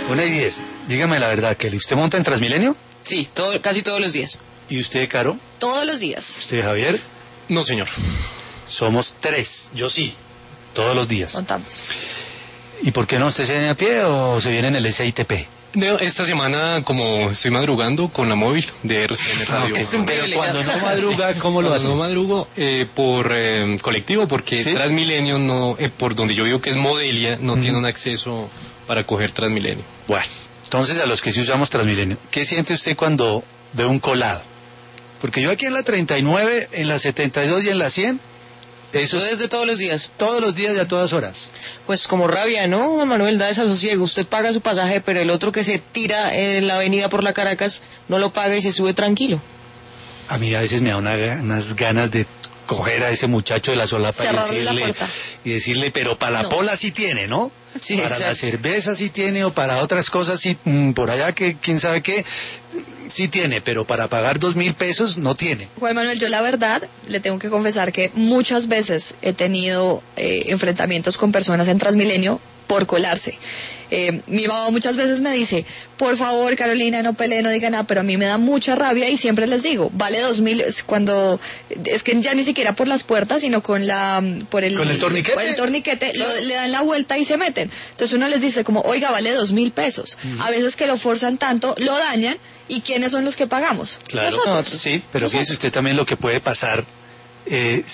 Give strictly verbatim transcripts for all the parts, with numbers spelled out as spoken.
Una y diez. Dígame la verdad, Kelly. ¿Usted monta en Transmilenio? Sí, todo, casi todos los días. ¿Y usted, Caro? Todos los días. ¿Usted, Javier? No, señor. Somos tres. Yo sí. Todos los días. Contamos. ¿Y por qué no? ¿Usted se viene a pie o se viene en el S I T P? No, esta semana, como estoy madrugando con la móvil de R C N Radio. Ah, es un pero cuando no madruga, ¿cómo lo hace? Cuando no madrugo, eh, por eh, colectivo, porque ¿sí? Transmilenio, no, eh, por donde yo vivo que es Modelia, no mm. tiene un acceso para coger Transmilenio. Bueno, entonces a los que sí usamos Transmilenio, ¿qué siente usted cuando ve un colado? Porque yo aquí en la treinta y nueve, en la setenta y dos y en la cien... Eso es de todos los días. Todos los días y a todas horas. Pues como rabia, ¿no, Juan Manuel? Da desasosiego. Usted paga su pasaje, pero el otro que se tira en la avenida por la Caracas no lo paga y se sube tranquilo. A mí a veces me da una, unas ganas de coger a ese muchacho de la solapa y decirle, y decirle, pero para la no. pola sí tiene, ¿no? Sí, para exacto. la cerveza sí tiene, o para otras cosas sí, por allá que quién sabe qué, sí tiene, pero para pagar dos mil pesos no tiene. Juan Manuel, yo la verdad le tengo que confesar que muchas veces he tenido eh, enfrentamientos con personas en Transmilenio por colarse. Eh, mi mamá muchas veces me dice, por favor, Carolina, no pelee, no diga nada, pero a mí me da mucha rabia y siempre les digo, vale dos mil, cuando, es que ya ni siquiera por las puertas, sino con la, por el, ¿Con el torniquete? Por el torniquete, lo, le dan la vuelta y se meten. Entonces uno les dice como, oiga, vale dos mil pesos. Uh-huh. A veces que lo forzan tanto, lo dañan, ¿y quiénes son los que pagamos? Claro, nosotros. Sí, pero fíjese usted también lo que puede pasar eh,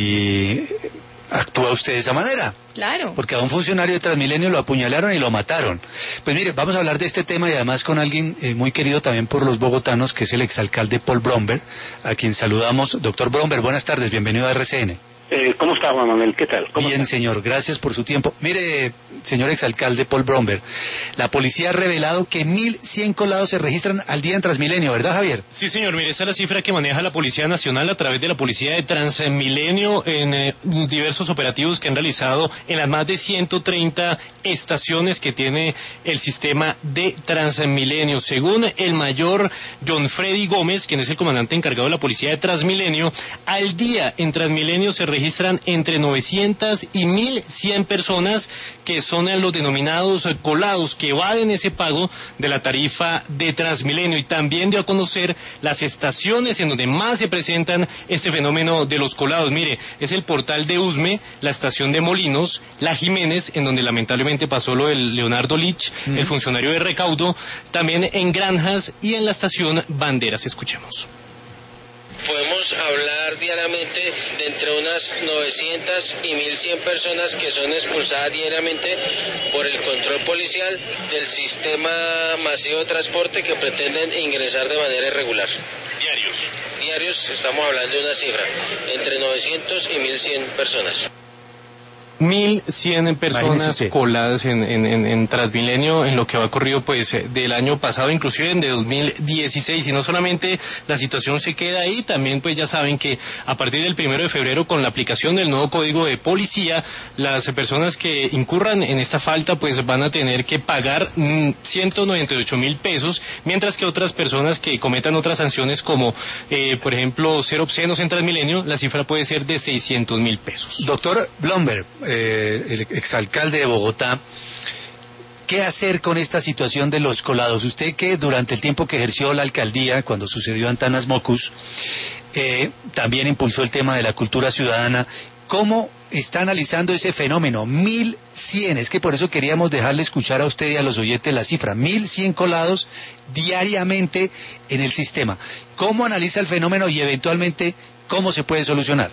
si actúa usted de esa manera. Claro. Porque a un funcionario de Transmilenio lo apuñalaron y lo mataron. Pues mire, vamos a hablar de este tema y además con alguien eh, muy querido también por los bogotanos, que es el exalcalde Paul Bromberg, a quien saludamos. Doctor Bromberg, buenas tardes, bienvenido a R C N. Eh, ¿Cómo está, Juan Manuel? ¿Qué tal? ¿Cómo Bien, está? señor, gracias por su tiempo. Mire, señor exalcalde Paul Bromberg, la policía ha revelado que mil cien colados se registran al día en Transmilenio, ¿verdad, Javier? Sí, señor, mire, esa es la cifra que maneja la Policía Nacional a través de la Policía de Transmilenio en eh, diversos operativos que han realizado en las más de ciento treinta estaciones que tiene el sistema de Transmilenio. Según el mayor John Freddy Gómez, quien es el comandante encargado de la Policía de Transmilenio, al día en Transmilenio se registran entre novecientas y mil cien personas que son los denominados colados, que evaden ese pago de la tarifa de Transmilenio, y también dio a conocer las estaciones en donde más se presentan este fenómeno de los colados. Mire, es el portal de Usme, la estación de Molinos, la Jiménez, en donde lamentablemente pasó lo del Leonardo Lich, mm. el funcionario de recaudo, también en Granjas y en la estación Banderas. Escuchemos. Podemos hablar diariamente de entre unas novecientas y mil cien personas que son expulsadas diariamente por el control policial del sistema masivo de transporte que pretenden ingresar de manera irregular. Diarios. Diarios, estamos hablando de una cifra, entre novecientos y mil cien personas. mil cien personas coladas en, en, en, en Transmilenio en lo que ha ocurrido pues del año pasado, inclusive en de dos mil dieciséis, y no solamente la situación se queda ahí, también pues ya saben que a partir del primero de febrero, con la aplicación del nuevo código de policía, las personas que incurran en esta falta pues van a tener que pagar mmm, ciento noventa y ocho mil pesos, mientras que otras personas que cometan otras sanciones como eh, por ejemplo ser obscenos en Transmilenio, la cifra puede ser de seiscientos mil pesos. Doctor Bromberg, Eh, el exalcalde de Bogotá, ¿qué hacer con esta situación de los colados? Usted que durante el tiempo que ejerció la alcaldía, cuando sucedió Antanas Mocus, eh, también impulsó el tema de la cultura ciudadana, ¿cómo está analizando ese fenómeno? mil cien, es que por eso queríamos dejarle escuchar a usted y a los oyentes la cifra, mil cien colados diariamente en el sistema. ¿Cómo analiza el fenómeno y eventualmente cómo se puede solucionar?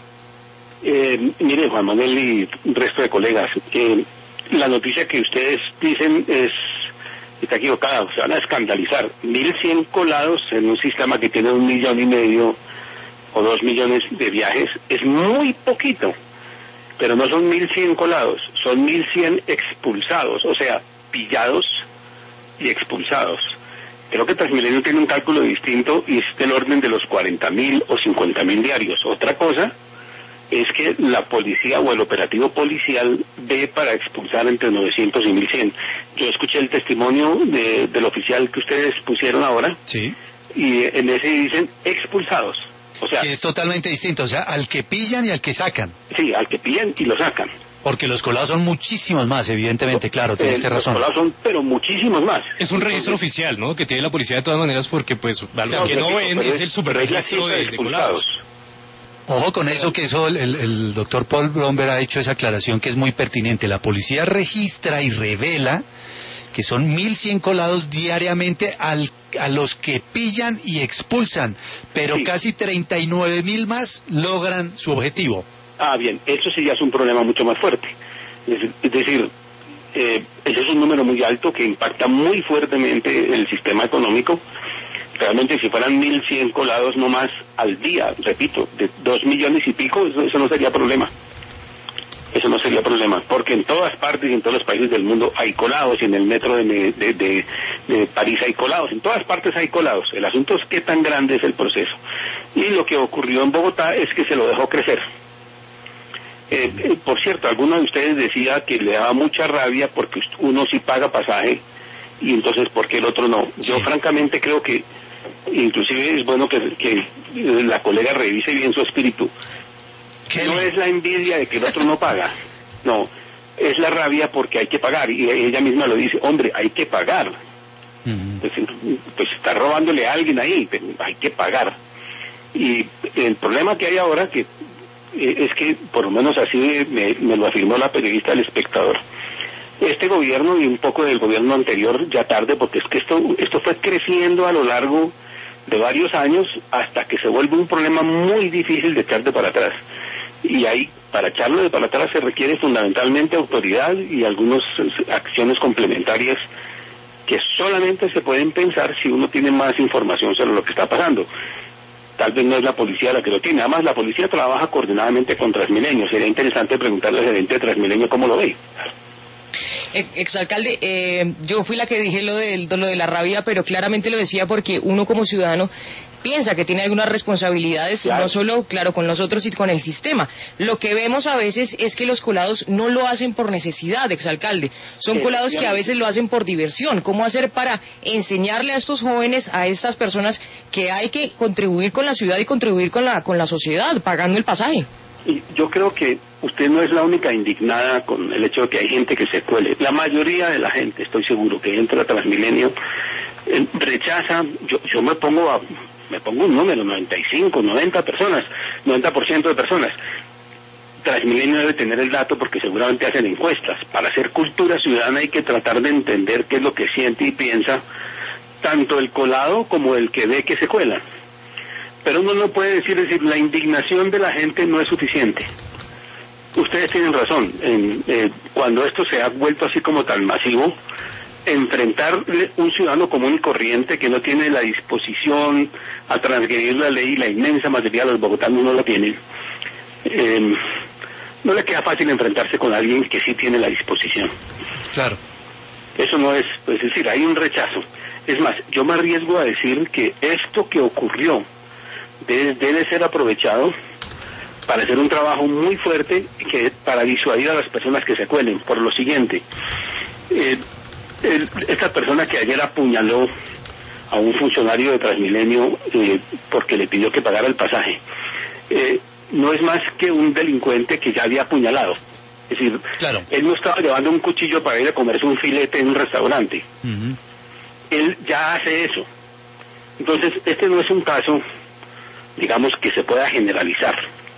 Eh, mire, Juan Manuel y resto de colegas, eh, la noticia que ustedes dicen es está equivocada, se van a escandalizar. mil cien colados en un sistema que tiene un millón y medio o dos millones de viajes es muy poquito, pero no son mil cien colados, son mil cien expulsados, o sea, pillados y expulsados. Creo que Transmilenio tiene un cálculo distinto y es del orden de los cuarenta mil o cincuenta mil diarios. Otra cosa es que la policía o el operativo policial ve para expulsar entre novecientos y mil cien. Yo escuché el testimonio de, del oficial que ustedes pusieron ahora, sí, y en ese dicen expulsados. O sea, que es totalmente distinto, o sea, al que pillan y al que sacan. Sí, al que pillan y lo sacan. Porque los colados son muchísimos más, evidentemente, claro, tiene usted razón. Los colados son, pero muchísimos más. Es un registro Entonces, oficial, ¿no? Que tiene la policía de todas maneras, porque pues a los que no ven es el superregistro de, de colados. Ojo con eso, que eso el, el, el doctor Paul Bromberg ha hecho esa aclaración que es muy pertinente. La policía registra y revela que son mil cien colados diariamente al, a los que pillan y expulsan, pero sí. Casi treinta y nueve mil más logran su objetivo. Ah, bien, eso sí ya es un problema mucho más fuerte. Es, es decir, eh, ese es un número muy alto que impacta muy fuertemente el sistema económico. Realmente si fueran mil cien colados no más al día, repito, de dos millones y pico, eso, eso no sería problema. Eso no sería problema, porque en todas partes y en todos los países del mundo hay colados, y en el metro de, de, de, de París hay colados, en todas partes hay colados. El asunto es qué tan grande es el proceso. Y lo que ocurrió en Bogotá es que se lo dejó crecer. Eh, eh, por cierto, alguno de ustedes decía que le daba mucha rabia porque uno sí paga pasaje y entonces ¿por qué el otro no? Sí. Yo francamente creo que inclusive es bueno que, que la colega revise bien su espíritu. ¿Qué? No es la envidia de que el otro no paga, no, es la rabia porque hay que pagar, y ella misma lo dice, hombre, hay que pagar. Uh-huh. pues, pues está robándole a alguien ahí, pero hay que pagar. Y el problema que hay ahora que eh, es que, por lo menos así me, me lo afirmó la periodista del Espectador, este gobierno y un poco del gobierno anterior, ya tarde, porque es que esto, esto fue creciendo a lo largo de varios años hasta que se vuelve un problema muy difícil de echar de para atrás. Y ahí, para echarlo de para atrás se requiere fundamentalmente autoridad y algunas acciones complementarias que solamente se pueden pensar si uno tiene más información sobre lo que está pasando. Tal vez no es la policía la que lo tiene. Además, la policía trabaja coordinadamente con Transmilenio. Sería interesante preguntarle al gerente de Transmilenio cómo lo ve. Exalcalde, eh, yo fui la que dije lo de, lo de la rabia, pero claramente lo decía porque uno como ciudadano piensa que tiene algunas responsabilidades, claro. No solo, claro, con nosotros y con el sistema. Lo que vemos a veces es que los colados no lo hacen por necesidad, exalcalde. Son colados que a veces lo hacen por diversión. ¿Cómo hacer para enseñarle a estos jóvenes, a estas personas, que hay que contribuir con la ciudad y contribuir con la, con la sociedad, pagando el pasaje? Y yo creo que usted no es la única indignada con el hecho de que hay gente que se cuele. La mayoría de la gente, estoy seguro, que entra a Transmilenio, eh, rechaza, yo, yo me pongo a, me pongo un número, noventa y cinco, noventa personas, noventa por ciento de personas. Transmilenio debe tener el dato porque seguramente hacen encuestas. Para hacer cultura ciudadana hay que tratar de entender qué es lo que siente y piensa tanto el colado como el que ve que se cuela. Pero uno no puede decir, decir, la indignación de la gente no es suficiente. Ustedes tienen razón, en, eh, cuando esto se ha vuelto así como tan masivo, enfrentar un ciudadano común y corriente que no tiene la disposición a transgredir la ley, la inmensa mayoría de los bogotanos no lo tienen, eh, no le queda fácil enfrentarse con alguien que sí tiene la disposición. Claro. Eso no es, pues, es decir, hay un rechazo. Es más, yo me arriesgo a decir que esto que ocurrió Debe, debe ser aprovechado para hacer un trabajo muy fuerte que para disuadir a las personas que se cuelen. Por lo siguiente, eh, el, esta persona que ayer apuñaló a un funcionario de Transmilenio eh, porque le pidió que pagara el pasaje, eh, no es más que un delincuente que ya había apuñalado. Es decir, claro. Él no estaba llevando un cuchillo para ir a comerse un filete en un restaurante. Uh-huh. Él ya hace eso. Entonces, este no es un caso, digamos, que se pueda generalizar.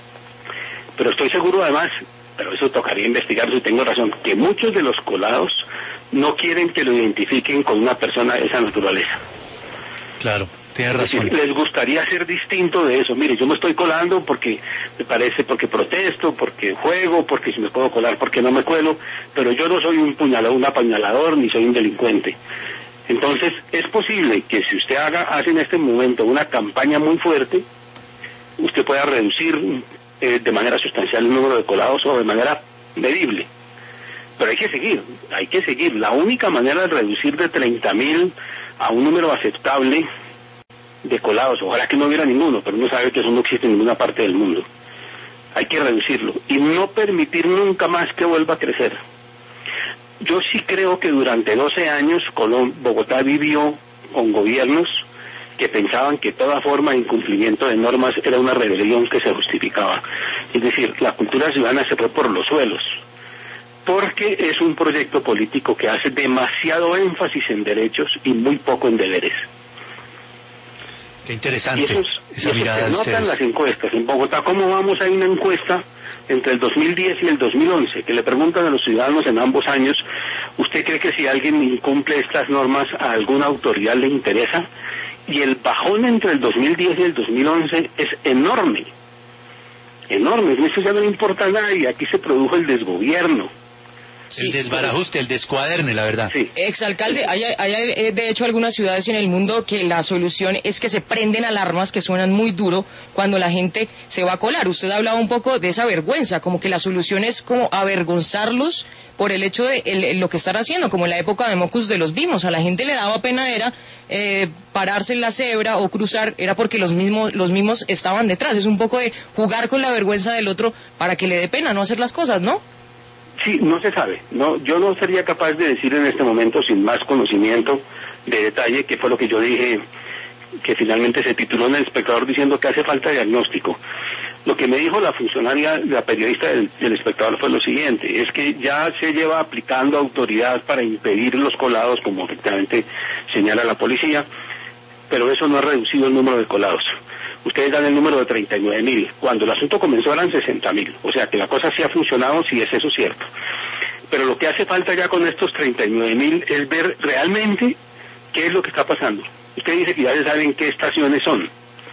Pero estoy seguro además, pero eso tocaría investigar si tengo razón, que muchos de los colados no quieren que lo identifiquen con una persona de esa naturaleza. Claro, tienes razón. Es decir, les gustaría ser distinto de eso. Mire, yo me estoy colando porque me parece, porque protesto, porque juego, porque si me puedo colar, porque no me cuelo, pero yo no soy un puñalador, un apuñalador, ni soy un delincuente. Entonces, es posible que si usted haga, hace en este momento una campaña muy fuerte, usted pueda reducir eh, de manera sustancial el número de colados o de manera medible. Pero hay que seguir, hay que seguir. La única manera de reducir de treinta mil a un número aceptable de colados, ojalá que no hubiera ninguno, pero uno sabe que eso no existe en ninguna parte del mundo. Hay que reducirlo y no permitir nunca más que vuelva a crecer. Yo sí creo que durante doce años Colón, Bogotá vivió con gobiernos que pensaban que toda forma de incumplimiento de normas era una rebelión que se justificaba. Es decir, la cultura ciudadana se fue por los suelos. porque es un proyecto político que hace demasiado énfasis en derechos y muy poco en deberes. Qué interesante y eso, esa y mirada eso se de nota en ustedes. las encuestas. En Bogotá, ¿cómo vamos? Hay una encuesta entre el dos mil diez y el dos mil once que le preguntan a los ciudadanos en ambos años, ¿usted cree que si alguien incumple estas normas a alguna autoridad le interesa? Y el bajón entre el dos mil diez y el dos mil once es enorme, enorme. Eso ya no le importa a nadie. Aquí se produjo el desgobierno. El desbarajuste, el descuaderne, la verdad. Sí. Exalcalde, hay, hay eh, de hecho algunas ciudades en el mundo que la solución es que se prenden alarmas que suenan muy duro cuando la gente se va a colar. Usted hablaba un poco de esa vergüenza, como que la solución es como avergonzarlos por el hecho de el, lo que están haciendo, como en la época de Mocus de los Vimos. A la gente le daba pena era eh, pararse en la cebra o cruzar, era porque los mismos, los mismos estaban detrás. Es un poco de jugar con la vergüenza del otro para que le dé pena no hacer las cosas, ¿no? Sí, no se sabe. No, yo no sería capaz de decir en este momento, sin más conocimiento de detalle, que fue lo que yo dije, que finalmente se tituló en El Espectador diciendo que hace falta diagnóstico. Lo que me dijo la funcionaria, la periodista del, del Espectador fue lo siguiente, es que ya se lleva aplicando autoridad para impedir los colados, como efectivamente señala la policía, pero eso no ha reducido el número de colados. Ustedes dan el número de treinta y nueve mil. Cuando el asunto comenzó eran sesenta mil. O sea que la cosa sí ha funcionado, sí es eso cierto. Pero lo que hace falta ya con estos treinta y nueve mil es ver realmente qué es lo que está pasando. Usted dice que ya se saben qué estaciones son.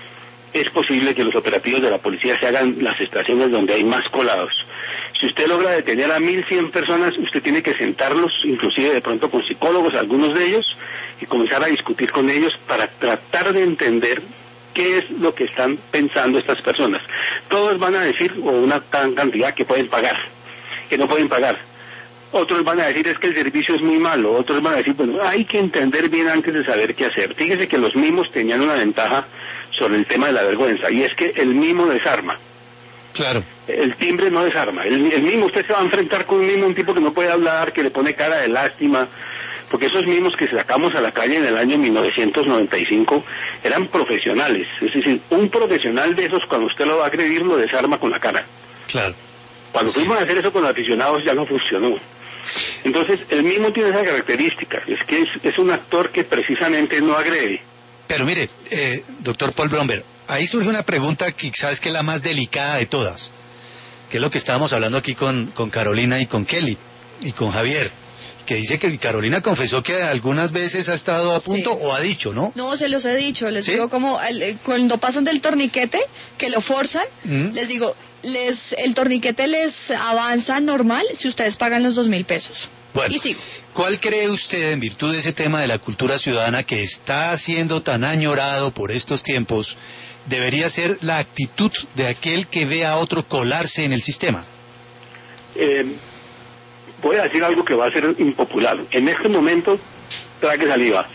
Es posible que los operativos de la policía se hagan las estaciones donde hay más colados. Si usted logra detener a mil cien personas, usted tiene que sentarlos, inclusive de pronto con psicólogos, algunos de ellos, y comenzar a discutir con ellos para tratar de entender qué es lo que están pensando estas personas. Todos van a decir, o una gran cantidad que pueden pagar, que no pueden pagar. Otros van a decir es que el servicio es muy malo. Otros van a decir, bueno, hay que entender bien antes de saber qué hacer. Fíjese que los mimos tenían una ventaja sobre el tema de la vergüenza, y es que el mimo desarma. Claro. El timbre no desarma. El, el mimo, usted se va a enfrentar con un mimo, un tipo que no puede hablar, que le pone cara de lástima, porque esos mimos que sacamos a la calle en el año mil novecientos noventa y cinco eran profesionales. Es decir, un profesional de esos, cuando usted lo va a agredir, lo desarma con la cara. Claro. Cuando sí. fuimos a hacer eso con los aficionados ya no funcionó. Entonces, el mimo tiene esa característica, es que es, es un actor que precisamente no agrede. Pero mire, eh, doctor Paul Bromberg, ahí surge una pregunta que quizás que es la más delicada de todas, que es lo que estábamos hablando aquí con, con Carolina y con Kelly y con Javier, que dice que Carolina confesó que algunas veces ha estado a punto, sí, o ha dicho, ¿no? No, se los he dicho, les ¿Sí? digo como el, cuando pasan del torniquete, que lo forzan, ¿Mm? les digo, les el torniquete les avanza normal si ustedes pagan los dos mil pesos. Bueno, y sigo. ¿Cuál cree usted, en virtud de ese tema de la cultura ciudadana que está siendo tan añorado por estos tiempos, debería ser la actitud de aquel que ve a otro colarse en el sistema? Eh, voy a decir algo que va a ser impopular. En este momento, trague saliva.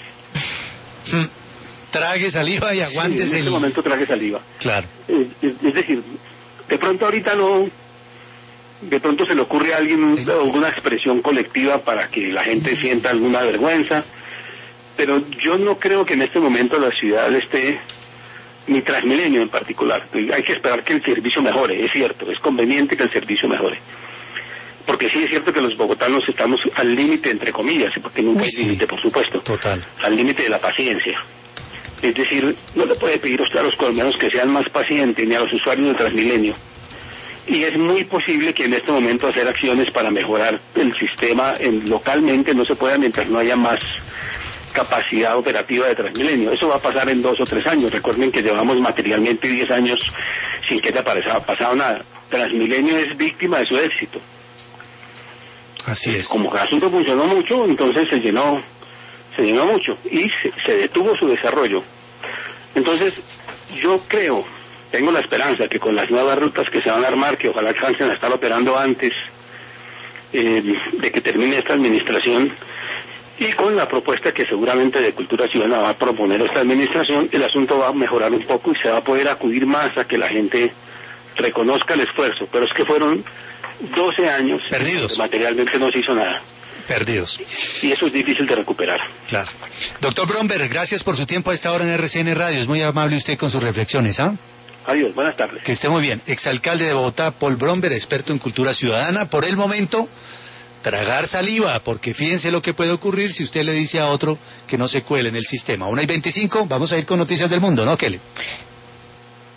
Trague saliva y aguántese. Sí, en este el... momento trague saliva. Claro. Eh, es, es decir, de pronto ahorita no... de pronto se le ocurre a alguien un, alguna expresión colectiva para que la gente sienta alguna vergüenza, pero yo no creo que en este momento la ciudad esté, ni Transmilenio en particular. Hay que esperar que el servicio mejore, es cierto, es conveniente que el servicio mejore, porque sí es cierto que los bogotanos estamos al límite, entre comillas, porque nunca hay límite, por supuesto, total, al límite de la paciencia. Es decir, no le puede pedir usted a los colombianos que sean más pacientes, ni a los usuarios de Transmilenio. Y es muy posible que en este momento hacer acciones para mejorar el sistema en, localmente no se pueda mientras no haya más capacidad operativa de Transmilenio. Eso va a pasar en dos o tres años. Recuerden que llevamos materialmente diez años sin que haya pasado, pasado nada. Transmilenio es víctima de su éxito. Así es. Como que el asunto funcionó mucho, entonces se llenó, se llenó mucho y se, se detuvo su desarrollo. Entonces, yo creo... tengo la esperanza que con las nuevas rutas que se van a armar, que ojalá alcancen a estar operando antes eh, de que termine esta administración, y con la propuesta que seguramente de Cultura Ciudadana va a proponer esta administración, el asunto va a mejorar un poco y se va a poder acudir más a que la gente reconozca el esfuerzo. Pero es que fueron doce años perdidos, que materialmente no se hizo nada. Perdidos. Y eso es difícil de recuperar. Claro. Doctor Bromberg, gracias por su tiempo a esta hora en R C N Radio. Es muy amable usted con sus reflexiones, ¿ah? ¿eh? Adiós, buenas tardes. Que esté muy bien. Exalcalde de Bogotá, Paul Bromberg, experto en cultura ciudadana. Por el momento, tragar saliva, porque fíjense lo que puede ocurrir si usted le dice a otro que no se cuele en el sistema. una y veinticinco, vamos a ir con noticias del mundo, ¿no, Kelly?